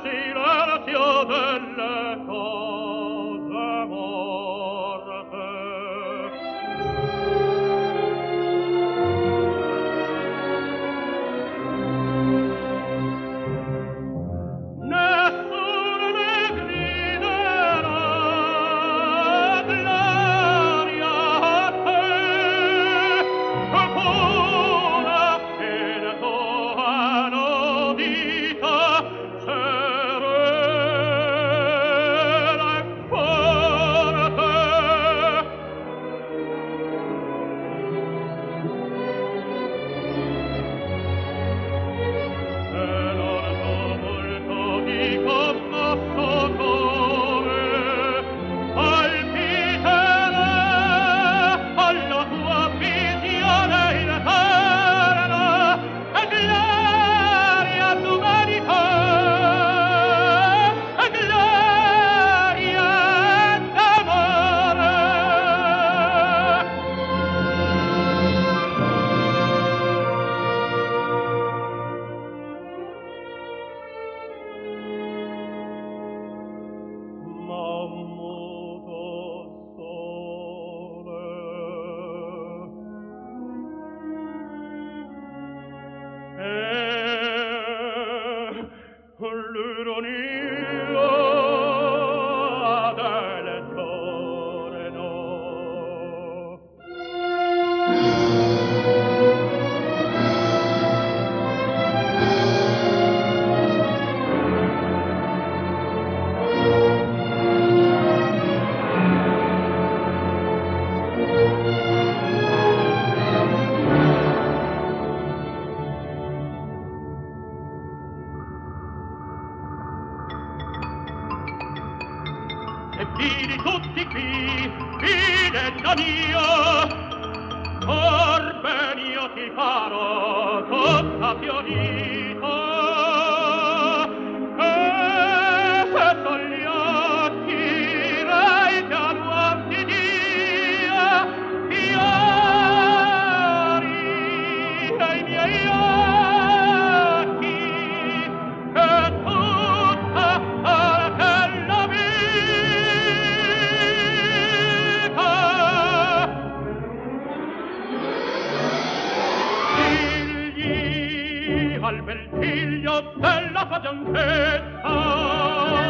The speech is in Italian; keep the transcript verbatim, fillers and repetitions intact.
silenzio delle cose morte. Nessuno ne griderà gloria a te, pura che la tua no vita serena e forte. E non tumulto di commosso cuore palpiterà alla tua visione interna e gloria d'umanità e gloria d'amore. Ma muto sole e l'ironia del torno. E vidi tutti qui, fidetta mia, or ben io ti farò tutta fiorita. E se son gli occhi rei pianuanti dia, fiori ai miei occhi, e tutta la vita figli al bel figlio della tua bianchezza